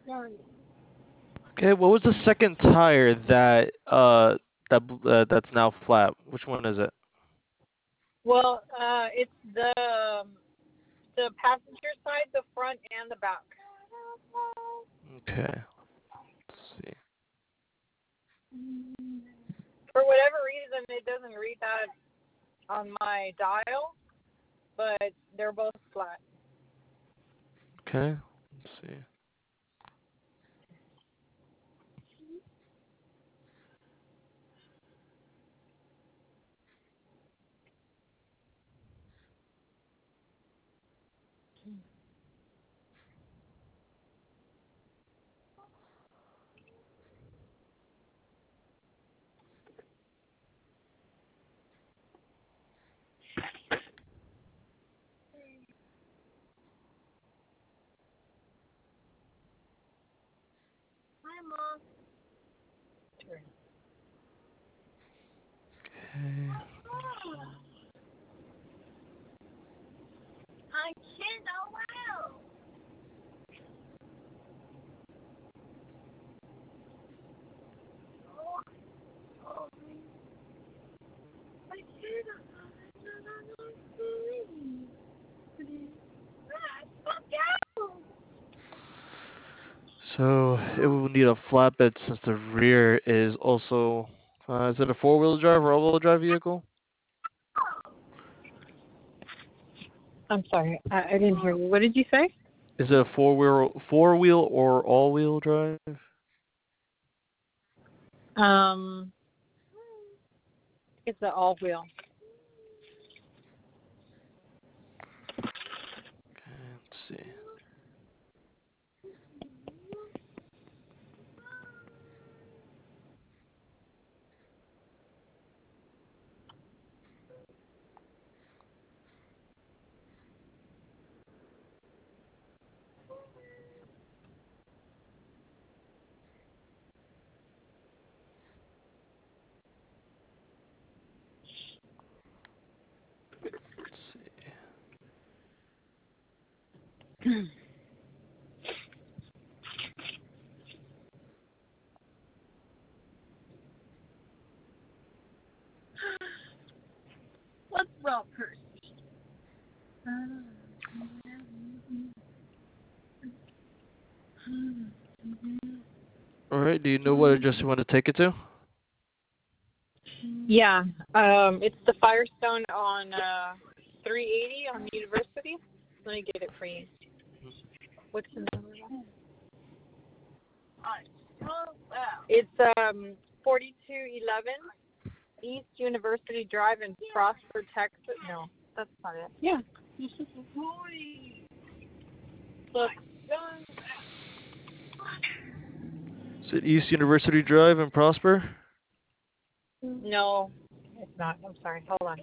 Okay, what was the second tire that's now flat? Which one is it? Well, it's the passenger side, the front, and the back. Okay, let's see. For whatever reason, it doesn't read that on my dial, but they're both flat. Okay, let's see. Hi, Mom. Okay. I can't allow. So it will need a flatbed since the rear is also. Is it a four-wheel drive or all-wheel drive vehicle? I'm sorry, I didn't hear you. What did you say? Is it a four-wheel or all-wheel drive? Um, it's an all-wheel. Okay, let's see. Let's see. What's wrong, Percy? All right. Do you know what address you want to take it to? Yeah, it's the Firestone on 380 on University. Let me get it for you. What's the number? It's 4211 East University Drive in Prosper, Texas. No, that's not it. Yeah. Look. Is it East University Drive in Prosper? No, it's not. I'm sorry. Hold on.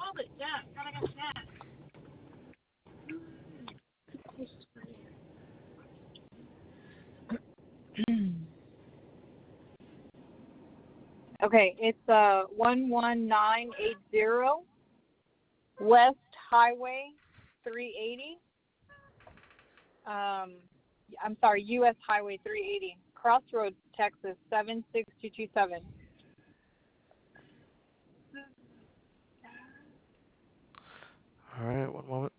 Okay, it's 11980 West Highway 380. I'm sorry, US Highway 380, Crossroads, Texas 76227. All right. One moment.